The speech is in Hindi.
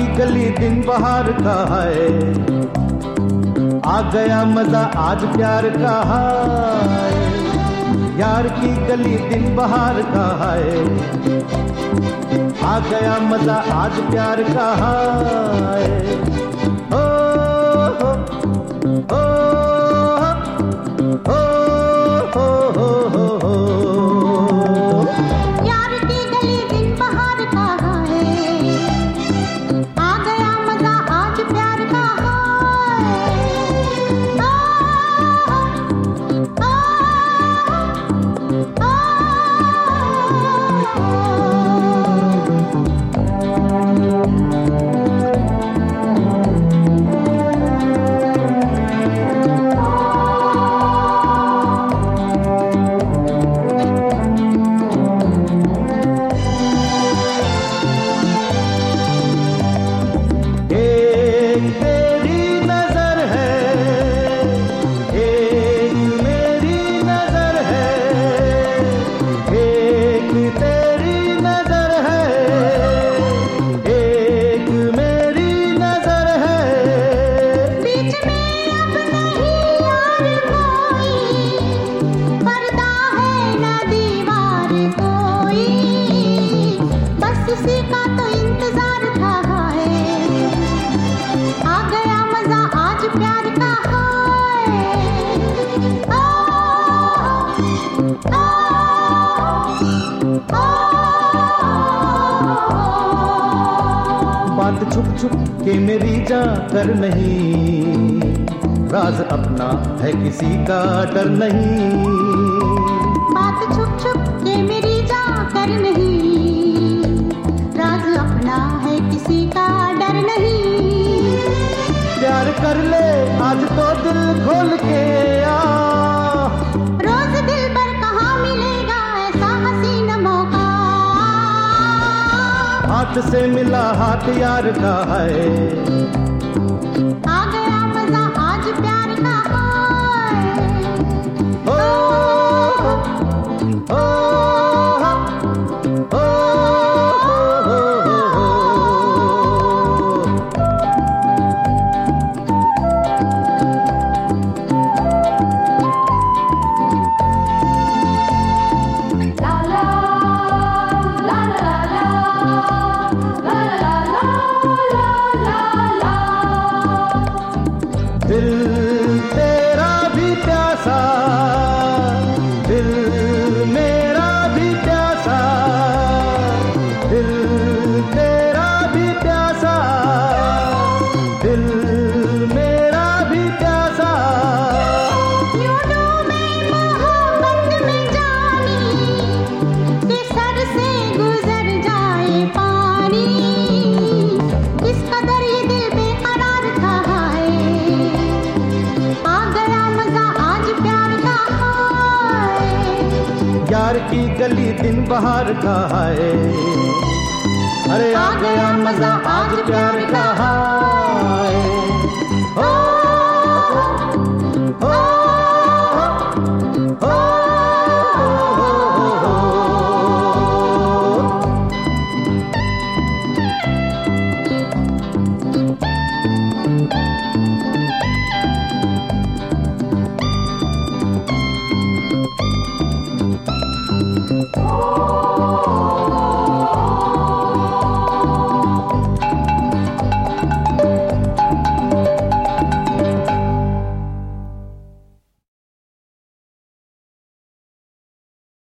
की गली दिन बहार का है, आ गया मजा आज प्यार का है। यार की गली दिन बहार का है, आ गया मजा आज प्यार का है। ओ हो ओ हो हो हो हो। यार की गली दिन बहार का है, आ गया मजा आज प्यार का बात छुप छुप के मेरी जा कर नहीं, राज अपना है किसी का डर नहीं। बात छुप छुप के मेरी जा कर नहीं, राज अपना है किसी का डर नहीं। प्यार कर ले आज तो दिल खोल के आ, रोज दिल पर कहाँ मिलेगा ऐसा हसीन मौका। हाथ से मिला हाथ यार का है, आ गया मजा आज प्यार का है। ओ हो ओ हो हो हो। दिल तेरा भी प्यासा, दिल मेरा भी प्यासा, दिल तेरा भी प्यासा, दिल मेरा भी प्यासा। यूं डूबे मोहब्बत में जानी, कि सर से गुजर जाए पानी। इस कदर ये दिल बेकरार था है, आ गया मजा आज प्यार का है। यार की गली दिन बहार का है, अरे आ गया मजा आज प्यार का है।